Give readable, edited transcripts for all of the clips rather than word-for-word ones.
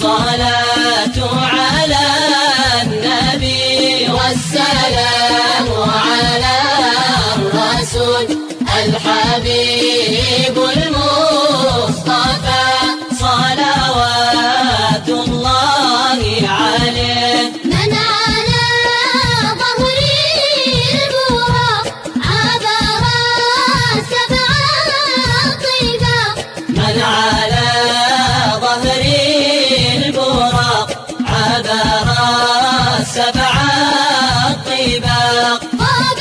الصلاة على النبي والسلام على الرسول الحبيب المصطفى صلوات الله عليه. من على ظهر البراق عبر سبع طباق. من على ظهر البراق عبر سبع طباق. قاب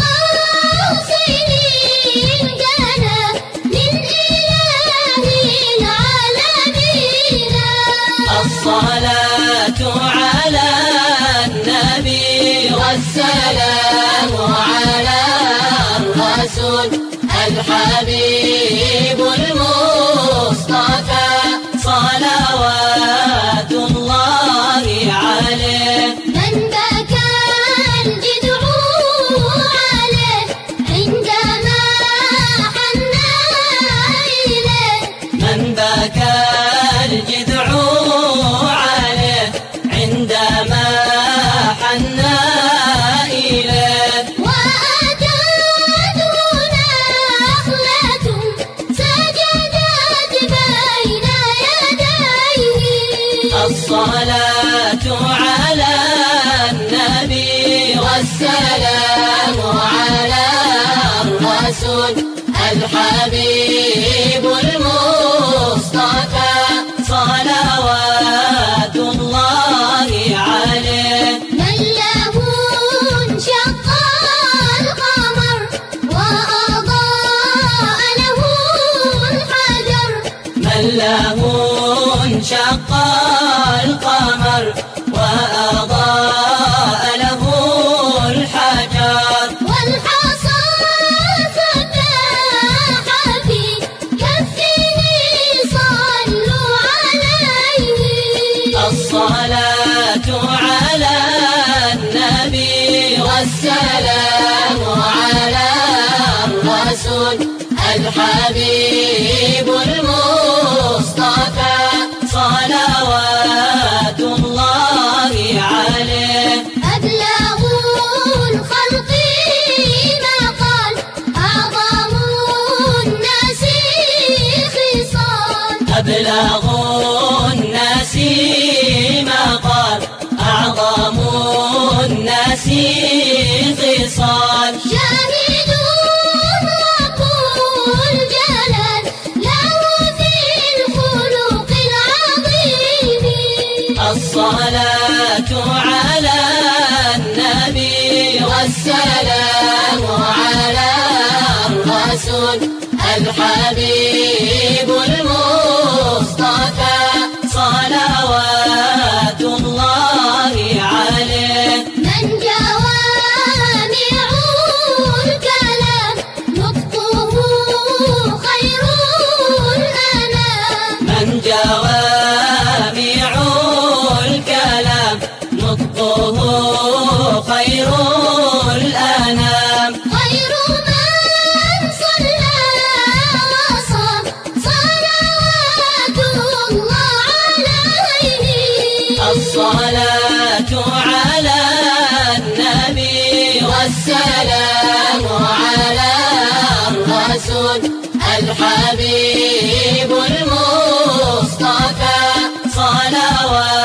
قوسين كان من إله العالمين. الصلاة على النبي والسلام على الرسول الحبيب المصطفى صلوات الله عليه. من بكى الجدع عليه عندما حنى إليه. من بكى الجذع عليه عندما حنى إليه. وأتته نخلة سجدت بين يديه. الصلاة على النبي والسلام على الرسول الحبيب المصطفى صلوات الله عليه. من له انشق القمر وأضاء له الحجر. من له انشق القمر وأضاء له الحجر. والحصى سبح في كفه صلوا عليه. الصلاة على النبي والسلام على الرسول الحبيب المصطفى صلوات الله عليه. أبلغ الخلق ما قال أعظم الناس خصال. أبلغ الناس ما قال أعظم الناس خصال. شاهد رب الجلال له في الخلق العظيم. الصلاة على النبي والسلام على الرسول الحبيب المصطفى صلوات الله عليه. من جوامع الكلام نطقه خير الأنام. من جوامع الكلام نطقه خير الأنام. خير من صلى وصام صلوات الله عليه. الصلاة على النبي والسلام على الرسول الحبيب المصطفى صلوات